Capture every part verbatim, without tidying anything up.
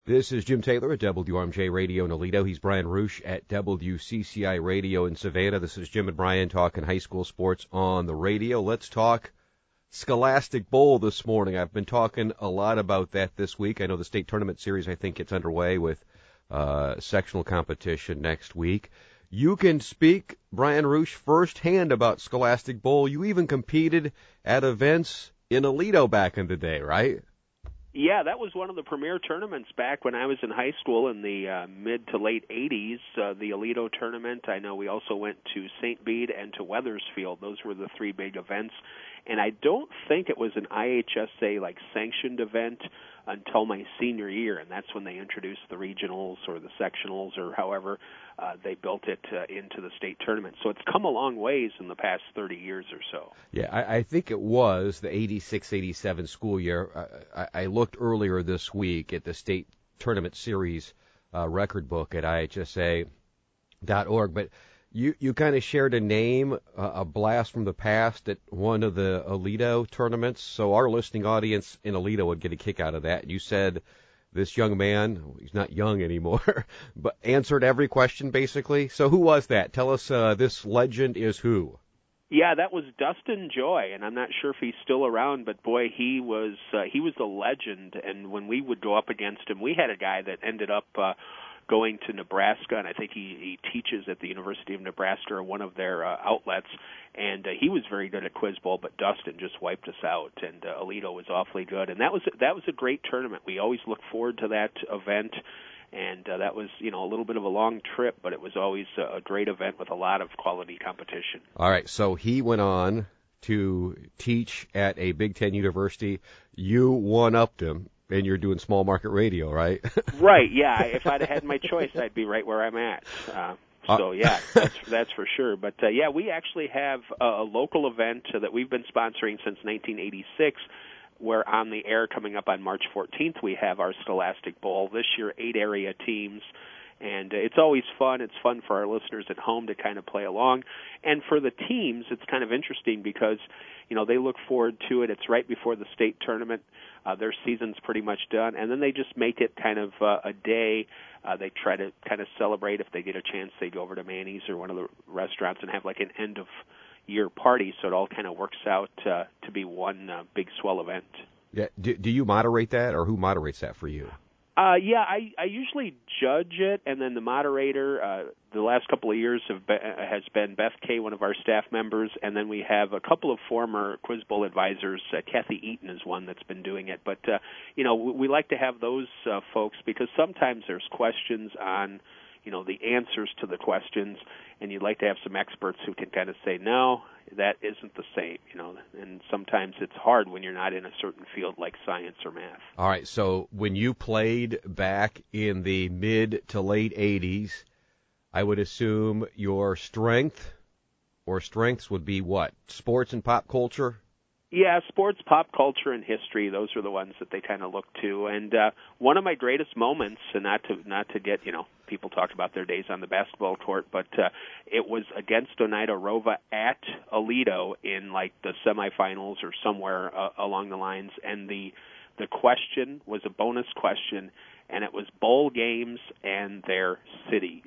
This is Jim Taylor at W R M J Radio in Aledo. He's Brian Roosh at W C C I Radio in Savannah. This is Jim and Brian talking high school sports on the radio. Let's talk Scholastic Bowl this morning. I've been talking a lot about that this week. I know the state tournament series, I think, gets underway with uh, sectional competition next week. You can speak, Brian Roosh, firsthand about Scholastic Bowl. You even competed at events in Aledo back in the day, right? Yeah, that was one of the premier tournaments back when I was in high school in the uh, mid to late eighties, uh, the Aledo tournament. I know we also went to Saint Bede and to Wethersfield. Those were the three big events. And I don't think it was an I H S A like sanctioned event until my senior year, and that's when they introduced the regionals or the sectionals or however uh, they built it uh, into the state tournament. So it's come a long ways in the past thirty years or so. Yeah, I, I think it was the eighty-six eighty-seven school year. I, I looked earlier this week at the state tournament series uh, record book at I H S A dot org, but you, you kind of shared a name, uh, a blast from the past at one of the Aledo tournaments, so our listening audience in Aledo would get a kick out of that. You said this young man, he's not young anymore, but answered every question basically. So who was that? Tell us uh, this legend is who? Yeah, that was Dustin Joy, and I'm not sure if he's still around, but boy, he was uh, he was a legend. And when we would go up against him, we had a guy that ended up uh, going to Nebraska, and I think he, he teaches at the University of Nebraska or one of their uh, outlets, and uh, he was very good at Quiz Bowl, but Dustin just wiped us out, and uh, Aledo was awfully good. And that was that was a great tournament. We always looked forward to that event. And uh, that was, you know, a little bit of a long trip, but it was always a great event with a lot of quality competition. All right, so he went on to teach at a Big Ten university. You one-upped him, and you're doing small market radio, right? Right, yeah. If I'd had my choice, I'd be right where I'm at. Uh, so, yeah, that's, that's for sure. But, uh, yeah, we actually have a, a local event that we've been sponsoring since nineteen eighty-six. We're on the air coming up on March fourteenth. We have our Scholastic Bowl. This year, eight area teams. And it's always fun. It's fun for our listeners at home to kind of play along. And for the teams, it's kind of interesting because, you know, they look forward to it. It's right before the state tournament. Uh, their season's pretty much done. And then they just make it kind of uh, a day. Uh, they try to kind of celebrate. If they get a chance, they go over to Manny's or one of the restaurants and have like an end of year party, so it all kind of works out uh, to be one uh, big swell event. Yeah. Do, do you moderate that, or who moderates that for you? Uh, yeah, I, I usually judge it, and then the moderator, uh, the last couple of years have been, has been Beth Kay, one of our staff members, and then we have a couple of former Quiz Bowl advisors. Uh, Kathy Eaton is one that's been doing it. But, uh, you know, we, we like to have those uh, folks because sometimes there's questions on, you know, the answers to the questions, and you'd like to have some experts who can kind of say, no, that isn't the same, you know, and sometimes it's hard when you're not in a certain field like science or math. All right, so when you played back in the mid to late eighties, I would assume your strength or strengths would be what, sports and pop culture? Yeah, sports, pop culture, and history, those are the ones that they kind of look to. And uh, one of my greatest moments, and not to not to get, you know, people talk about their days on the basketball court, but uh, it was against Oneida Rova at Aledo in, like, the semifinals or somewhere uh, along the lines. And the the question was a bonus question, and it was bowl games and their cities.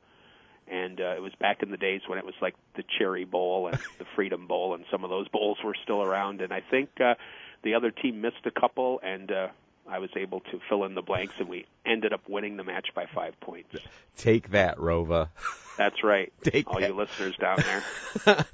And uh, it was back in the days when it was like the Cherry Bowl and the Freedom Bowl, and some of those bowls were still around. And I think uh, the other team missed a couple, and uh, I was able to fill in the blanks, and we ended up winning the match by five points. Take that, Rova. That's right. Take all that. you listeners down there.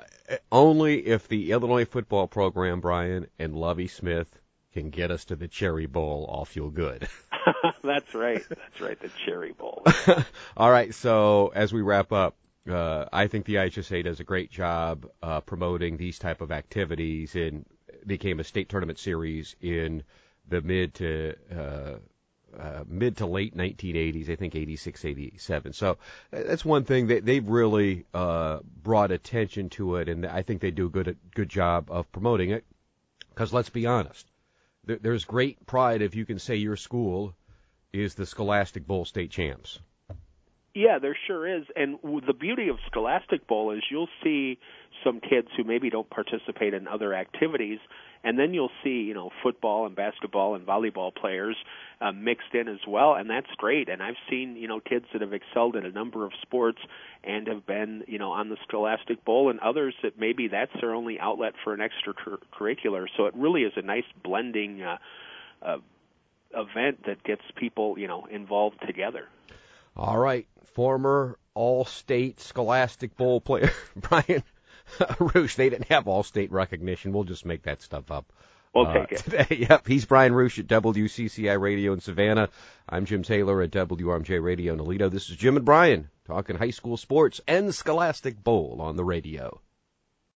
Only if the Illinois football program, Brian, and Lovie Smith can get us to the Cherry Bowl, I'll feel good. That's right. That's right, the Cherry Bowl. All right, so as we wrap up, uh, I think the I H S A does a great job uh, promoting these type of activities, and became a state tournament series in the mid to uh, uh, mid to late nineteen eighties, I think eighty-six, eighty-seven. So that's one thing that they've really uh, brought attention to it, and I think they do a good good job of promoting it. Because let's be honest, there, there's great pride if you can say your school is the Scholastic Bowl state champs. Yeah, there sure is. And the beauty of Scholastic Bowl is you'll see some kids who maybe don't participate in other activities, and then you'll see, you know, football and basketball and volleyball players uh, mixed in as well, and that's great. And I've seen, you know, kids that have excelled in a number of sports and have been, you know, on the Scholastic Bowl, and others that maybe that's their only outlet for an extracurricular. So it really is a nice blending uh, uh, event that gets people, you know, involved together. All right, former All-State Scholastic Bowl player Brian Roosh. They didn't have All-State recognition. We'll just make that stuff up. We'll uh, take it. Today. Yep, he's Brian Roosh at W C C I Radio in Savannah. I'm Jim Taylor at W R M J Radio in Aledo. This is Jim and Brian talking high school sports and Scholastic Bowl on the radio.